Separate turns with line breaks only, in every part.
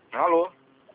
Alô?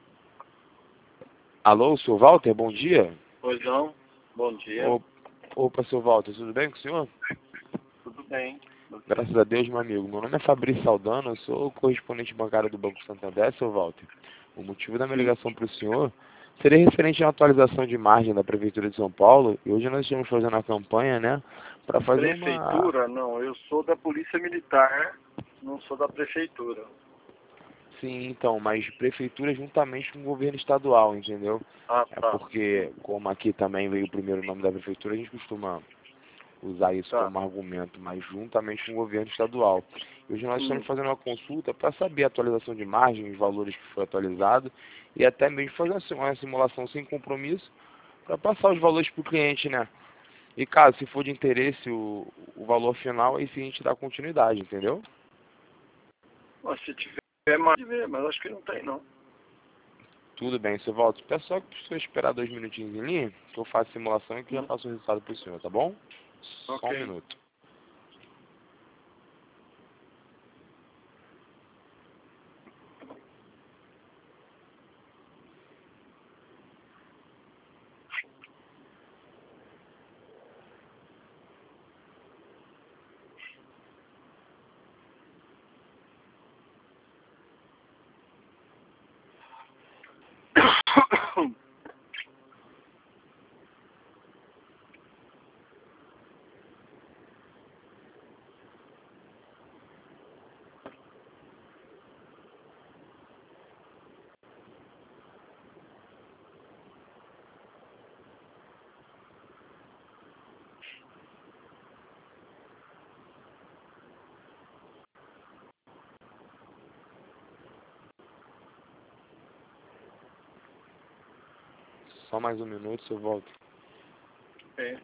Alô, senhor Walter, bom dia.
Pois não? Bom dia.
Opa, senhor Walter, tudo bem com o senhor?
Tudo bem?
Graças a Deus, meu amigo. Meu nome é Fabrício Saldana, eu sou correspondente bancário do Banco Santander, senhor Walter. O motivo da minha
Sim.
ligação para o senhor seria referente à atualização de margem da Prefeitura de São Paulo. E hoje nós estamos fazendo a campanha, né, para fazer uma...
Prefeitura? Não, eu sou da Polícia Militar, não sou da Prefeitura.
Sim, então, mas Prefeitura juntamente com o governo estadual, entendeu?
Ah,
É
tá.
porque, como aqui também veio o primeiro nome da Prefeitura, a gente costuma usar isso
Tá.
como argumento, mas juntamente com o governo estadual. E hoje nós estamos fazendo uma consulta para saber a atualização de margem, os valores que foi atualizado, e até mesmo fazer uma simulação sem compromisso para passar os valores para o cliente, né? E caso, se for de interesse o valor final, aí sim a gente dá continuidade, entendeu?
Mas se tiver mais de ver, mas acho que não tem, não.
Tudo bem, seu Walter. Peço só que o senhor esperar 2 minutinhos em linha, que eu faço a simulação e que já
Hum,
passo o resultado para o senhor, tá bom? Só um
ok.
minuto. Só mais um minuto, seu Walter.
É.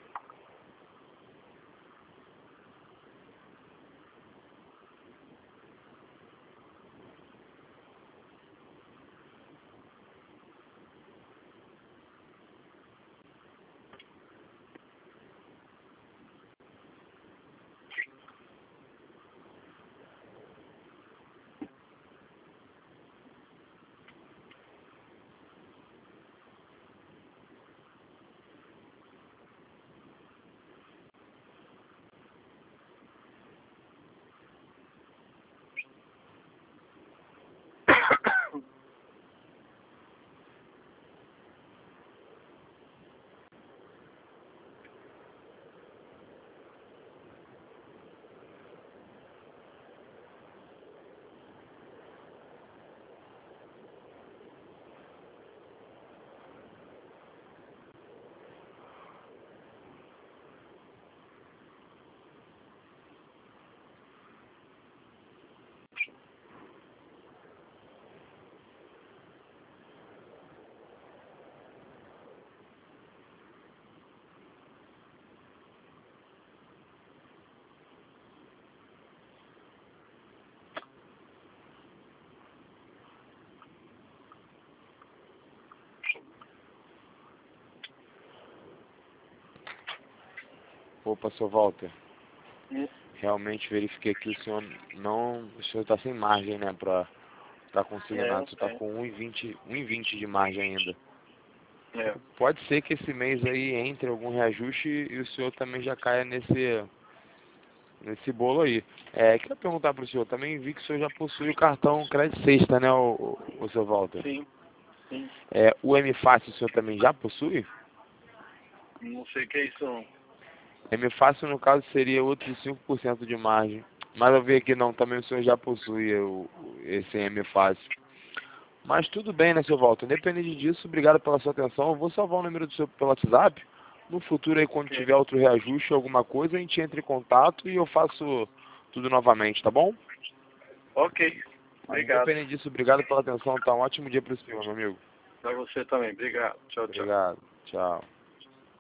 Opa, seu Walter.
Hum,
Realmente verifiquei que o senhor está sem margem, né, para
É,
consignado.
não
Você está
tem.
com 1,20 de margem ainda.
É.
Pode ser que esse mês aí entre algum reajuste e o senhor também já caia nesse bolo aí. Queria perguntar para o senhor, também vi que o senhor já possui o cartão Crédito Sexta, né, o seu Walter?
Sim, sim.
O M Fácil o senhor também já possui?
Não sei o que é isso, não.
M Fácil, no caso, seria outros 5% de margem. Mas eu vi aqui não, também o senhor já possui esse M Fácil. Mas tudo bem, né, seu Walter? Independente disso, obrigado pela sua atenção. Eu vou salvar o número do seu pelo WhatsApp. No futuro aí, quando
Ok.
tiver outro reajuste, alguma coisa, a gente entra em contato e eu faço tudo novamente, tá bom?
Ok.
Mas
Obrigado.
independente disso, obrigado pela atenção. Tá um ótimo dia para o senhor, meu amigo.
Pra você também. Obrigado. Tchau, tchau.
Obrigado. Tchau.